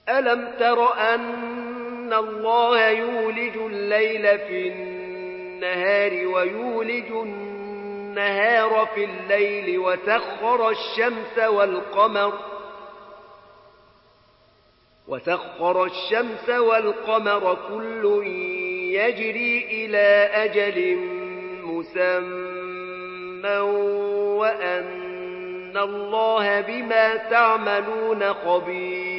ألم تر أن الله يولج الليل في النهار ويولج النهار في الليل وسخر الشمس والقمر كل يجري إلى أجل مسمى وأن الله بما تعملون خبير